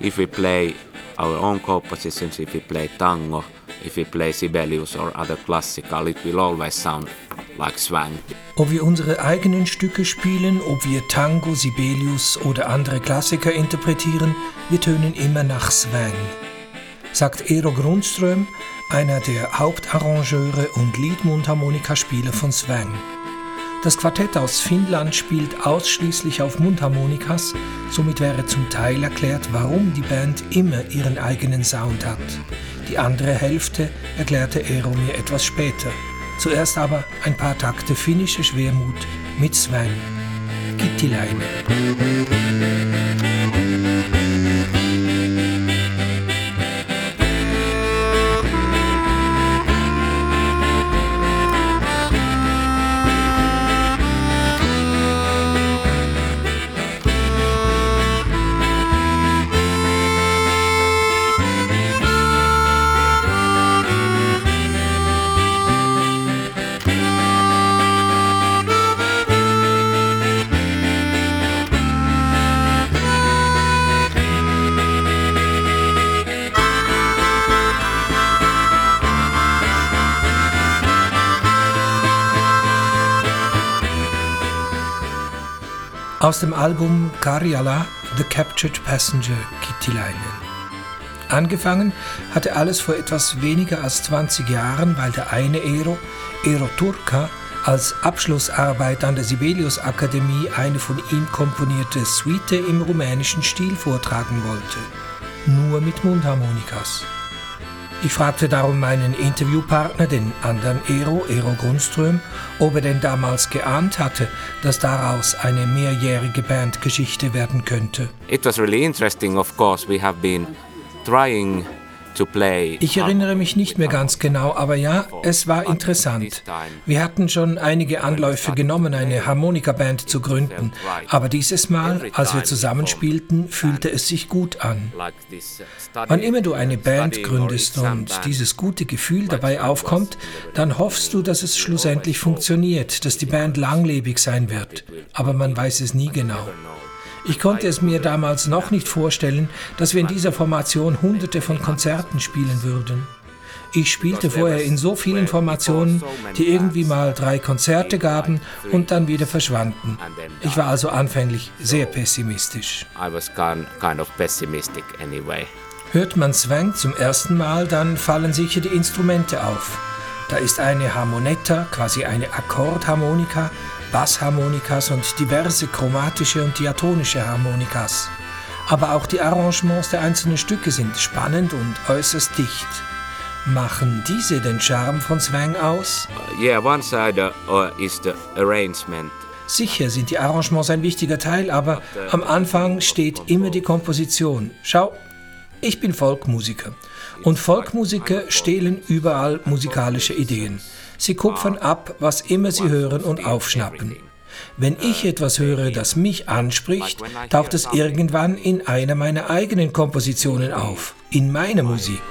if we play our own compositions, if we play tango, if we play Sibelius or other classical, it will always sound like Zwang. Ob wir unsere eigenen Stücke spielen, ob wir Tango, Sibelius oder andere Klassiker interpretieren, wir tönen immer nach Zwang, sagt Eero Grundström, einer der Hauptarrangeure und Liedmundharmonikaspieler von Zwang. Das Quartett aus Finnland spielt ausschließlich auf Mundharmonikas, somit wäre zum Teil erklärt, warum die Band immer ihren eigenen Sound hat. Die andere Hälfte erklärte Eero mir etwas später. Zuerst aber ein paar Takte finnische Schwermut mit Zwang. Kittiläinen. Aus dem Album Karjala, The Captured Passenger, Kittiläinen. Angefangen hatte alles vor etwas weniger als 20 Jahren, weil der eine Eero Turka, als Abschlussarbeit an der Sibelius-Akademie eine von ihm komponierte Suite im rumänischen Stil vortragen wollte. Nur mit Mundharmonikas. Ich fragte darum meinen Interviewpartner, den anderen Eero Grundström, ob er denn damals geahnt hatte, dass daraus eine mehrjährige Bandgeschichte werden könnte. It was really interesting, of course. We have been trying to play. Ich erinnere mich nicht mehr ganz genau, aber ja, es war interessant. Wir hatten schon einige Anläufe genommen, eine Harmonikaband zu gründen, aber dieses Mal, als wir zusammenspielten, fühlte es sich gut an. Wann immer du eine Band gründest und dieses gute Gefühl dabei aufkommt, dann hoffst du, dass es schlussendlich funktioniert, dass die Band langlebig sein wird, aber man weiß es nie genau. Ich konnte es mir damals noch nicht vorstellen, dass wir in dieser Formation Hunderte von Konzerten spielen würden. Ich spielte vorher in so vielen Formationen, die irgendwie mal 3 Konzerte gaben und dann wieder verschwanden. Ich war also anfänglich sehr pessimistisch. I was kind of pessimistic anyway. Hört man Zwang zum ersten Mal, dann fallen sicher die Instrumente auf. Da ist eine Harmonetta, quasi eine Akkordharmonika, Bassharmonikas und diverse chromatische und diatonische Harmonikas. Aber auch die Arrangements der einzelnen Stücke sind spannend und äußerst dicht. Machen diese den Charme von Zwang aus? Yeah, one side is the arrangement. Sicher sind die Arrangements ein wichtiger Teil, aber am Anfang steht immer die Komposition. Schau, ich bin Folkmusiker und Folkmusiker stehlen überall musikalische Ideen. Sie kupfern ab, was immer sie hören und aufschnappen. Wenn ich etwas höre, das mich anspricht, taucht es irgendwann in einer meiner eigenen Kompositionen auf, in meiner Musik.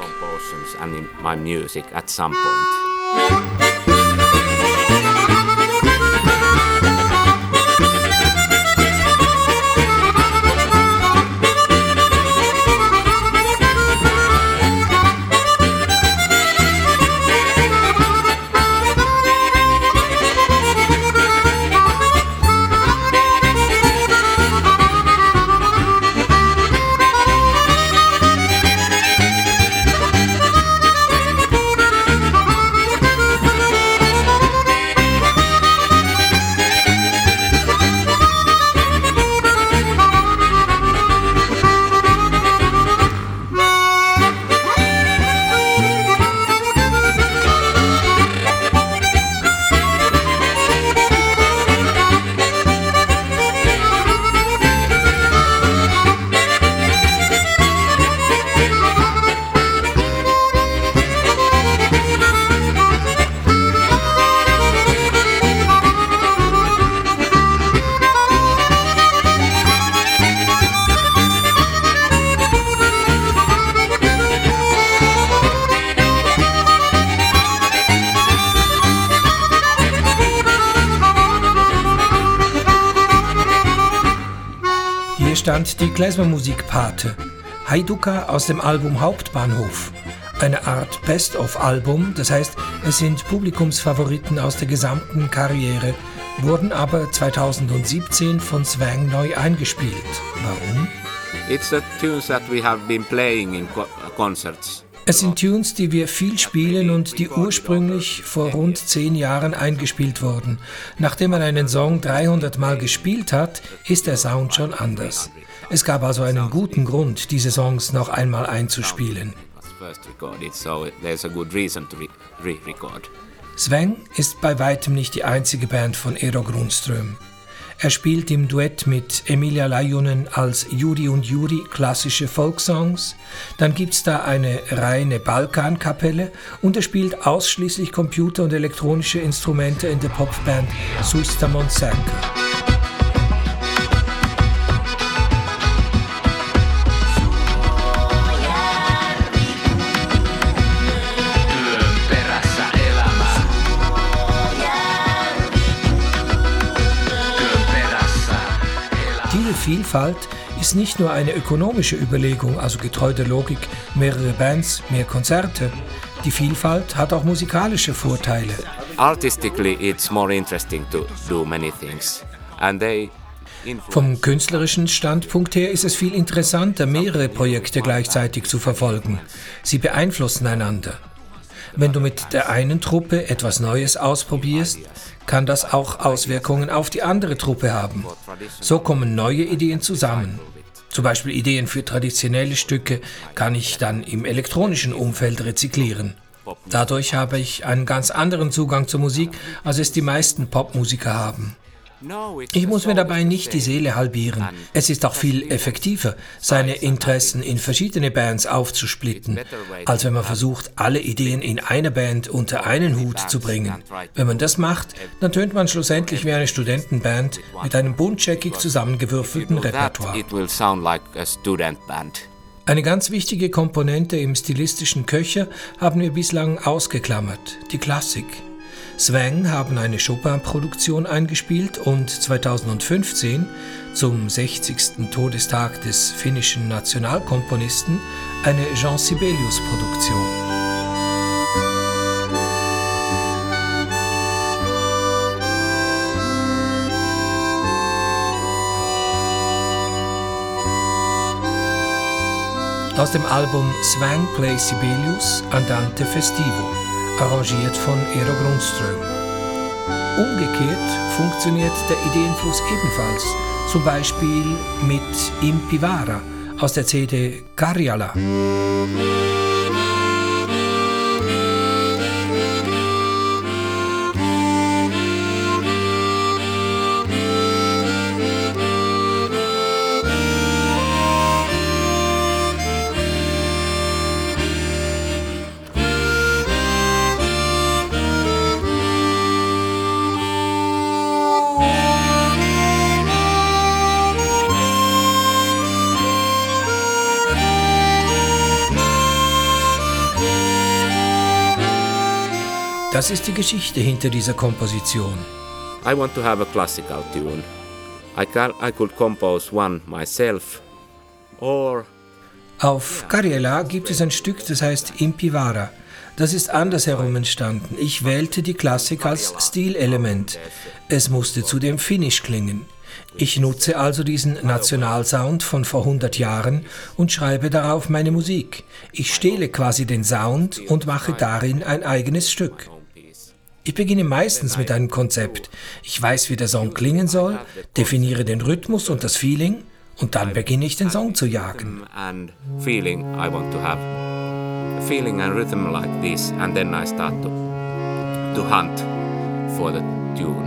Stand die Klezmer-Musikpate, Haiduka aus dem Album Hauptbahnhof. Eine Art Best-of-Album, das heißt, es sind Publikumsfavoriten aus der gesamten Karriere, wurden aber 2017 von Zwang neu eingespielt. Warum? It's the tunes that we have been playing in concerts. Es sind Tunes, die wir viel spielen und die ursprünglich vor rund 10 Jahren eingespielt wurden. Nachdem man einen Song 300 Mal gespielt hat, ist der Sound schon anders. Es gab also einen guten Grund, diese Songs noch einmal einzuspielen. Sveng ist bei weitem nicht die einzige Band von Eero Grundström. Er spielt im Duett mit Emilia Laihonen als Juri und Juri klassische Folksongs. Dann gibt's da eine reine Balkankapelle und er spielt ausschließlich Computer- und elektronische Instrumente in der Popband Suista Monserca. Vielfalt ist nicht nur eine ökonomische Überlegung, also getreu der Logik, mehrere Bands, mehr Konzerte. Die Vielfalt hat auch musikalische Vorteile. Artistically it's more interesting to do many things. Vom künstlerischen Standpunkt her ist es viel interessanter, mehrere Projekte gleichzeitig zu verfolgen. Sie beeinflussen einander. Wenn du mit der einen Truppe etwas Neues ausprobierst, kann das auch Auswirkungen auf die andere Truppe haben. So kommen neue Ideen zusammen. Zum Beispiel Ideen für traditionelle Stücke kann ich dann im elektronischen Umfeld rezyklieren. Dadurch habe ich einen ganz anderen Zugang zur Musik, als es die meisten Popmusiker haben. Ich muss mir dabei nicht die Seele halbieren. Es ist auch viel effektiver, seine Interessen in verschiedene Bands aufzusplitten, als wenn man versucht, alle Ideen in einer Band unter einen Hut zu bringen. Wenn man das macht, dann tönt man schlussendlich wie eine Studentenband mit einem buntscheckig zusammengewürfelten Repertoire. Eine ganz wichtige Komponente im stilistischen Köcher haben wir bislang ausgeklammert, die Klassik. Sveng haben eine Chopin-Produktion eingespielt und 2015, zum 60. Todestag des finnischen Nationalkomponisten, eine Jean Sibelius-Produktion. Aus dem Album Sveng Play Sibelius Andante Festivo, arrangiert von Eero Grundström. Umgekehrt funktioniert der Ideenfluss ebenfalls, zum Beispiel mit Impivara aus der CD Karjala. Das ist die Geschichte hinter dieser Komposition. I want to have a classical tune. I could compose one myself or Auf Karjala gibt es ein Stück, das heißt Impivara. Das ist andersherum entstanden. Ich wählte die Klassik als Stilelement. Es musste zudem finnisch klingen. Ich nutze also diesen Nationalsound von vor 100 Jahren und schreibe darauf meine Musik. Ich stehle quasi den Sound und mache darin ein eigenes Stück. Ich beginne meistens mit einem Konzept. Ich weiß, wie der Song klingen soll, definiere den Rhythmus und das Feeling und dann beginne ich, den Song zu jagen. And feeling I want to have a feeling and rhythm like this, and then I start to hunt for the tune.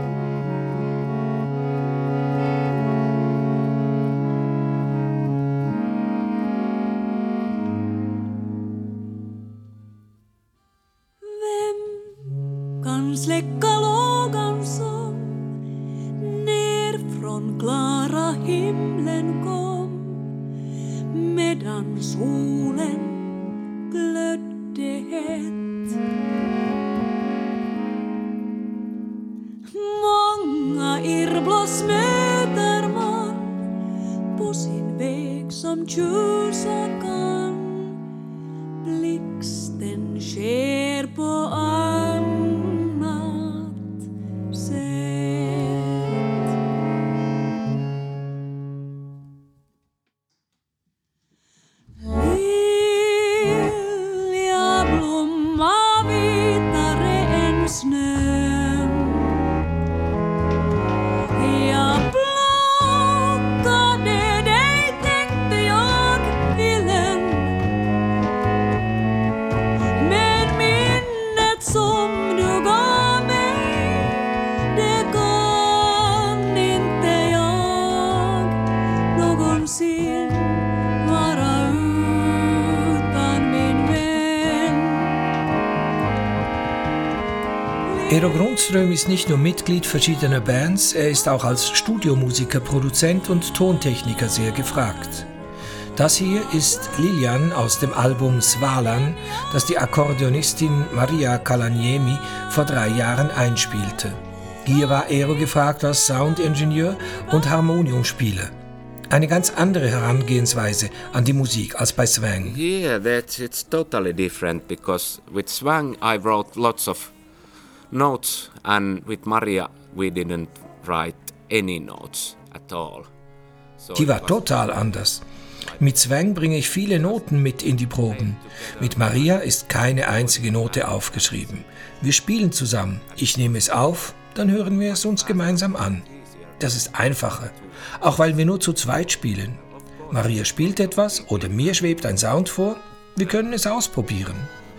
Släcka lågan som ner från klara himlen kom medan solen glödde hett. Många irrbloss möter man på sin väg som tjus kan. Blixten sker på annat sätt. Lilja blomma vitare än snön. Jag plockade dig, tänkte jag, villen. Men minnet som du gav mig, det kan inte jag någonsin vara utan min vän. Eero Grundström ist nicht nur Mitglied verschiedener Bands, er ist auch als Studiomusiker, Produzent und Tontechniker sehr gefragt. Das hier ist Lilian aus dem Album Svalan, das die Akkordeonistin Maria Kalaniemi vor 3 Jahren einspielte. Hier war Eero gefragt als Soundingenieur und Harmoniumspieler. Eine ganz andere Herangehensweise an die Musik als bei Swang. Yeah, it's totally different because with Swang I wrote lots of notes and with Maria we didn't write any notes at all. So Die it war was- total anders. Mit Swang bringe ich viele Noten mit in die Proben. Mit Maria ist keine einzige Note aufgeschrieben. Wir spielen zusammen. Ich nehme es auf, dann hören wir es uns gemeinsam an. Das ist einfacher, auch weil wir nur zu zweit spielen. Maria spielt etwas oder mir schwebt ein Sound vor. Wir können es ausprobieren.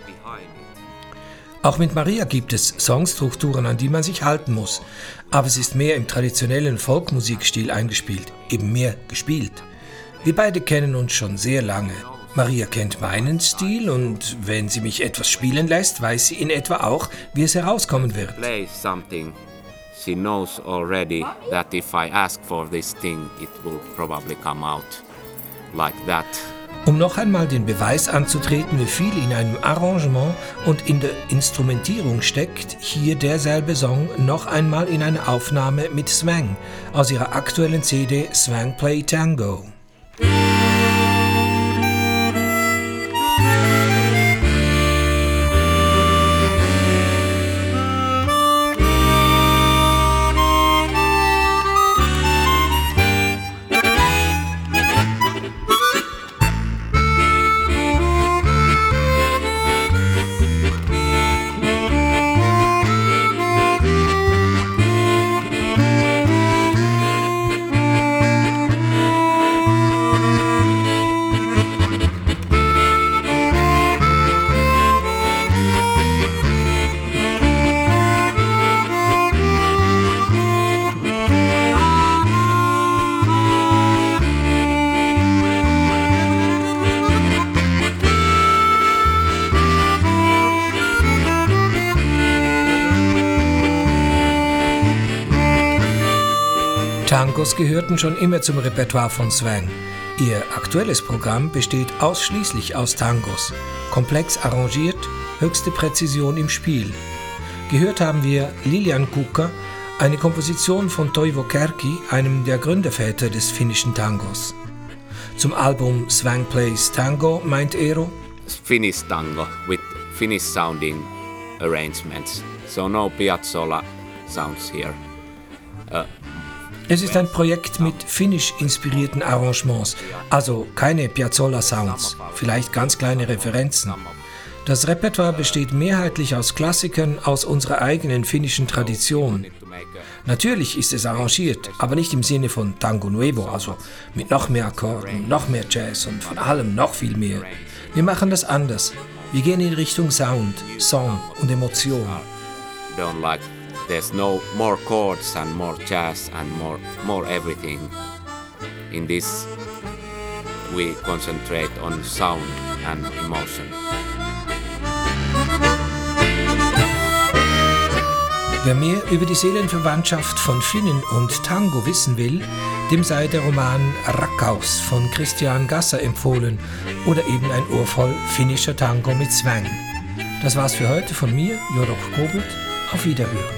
Auch mit Maria gibt es Songstrukturen, an die man sich halten muss. Aber es ist mehr im traditionellen Folkmusikstil eingespielt, eben mehr gespielt. Wir beide kennen uns schon sehr lange. Maria kennt meinen Stil und wenn sie mich etwas spielen lässt, weiß sie in etwa auch, wie es herauskommen wird. Play something, she knows already that if I ask for this thing, it will probably come out like that. Um noch einmal den Beweis anzutreten, wie viel in einem Arrangement und in der Instrumentierung steckt, hier derselbe Song noch einmal in einer Aufnahme mit Swang aus ihrer aktuellen CD Swang Play Tango. Tangos gehörten schon immer zum Repertoire von Swang. Ihr aktuelles Programm besteht ausschließlich aus Tangos, komplex arrangiert, höchste Präzision im Spiel. Gehört haben wir Lilian Kukka, eine Komposition von Toivo Kärki, einem der Gründerväter des finnischen Tangos. Zum Album Swang Plays Tango meint Eero: Finnish tango with Finnish sounding arrangements. So no Piazzolla sounds here. Es ist ein Projekt mit finnisch inspirierten Arrangements, also keine Piazzolla-Sounds, vielleicht ganz kleine Referenzen. Das Repertoire besteht mehrheitlich aus Klassikern aus unserer eigenen finnischen Tradition. Natürlich ist es arrangiert, aber nicht im Sinne von Tango Nuevo, also mit noch mehr Akkorden, noch mehr Jazz und von allem noch viel mehr. Wir machen das anders. Wir gehen in Richtung Sound, Song und Emotion. Don't like there's no more chords and more jazz and more everything. In this we concentrate on sound and emotion. Wer mehr über die Seelenverwandtschaft von Finnen und Tango wissen will, dem sei der Roman Rakkaus von Christian Gasser empfohlen oder eben ein Ohr voll finnischer Tango mit Swang. Das war's für heute von mir, Jorok Kobelt. Auf Wiederhören.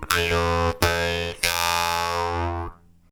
you.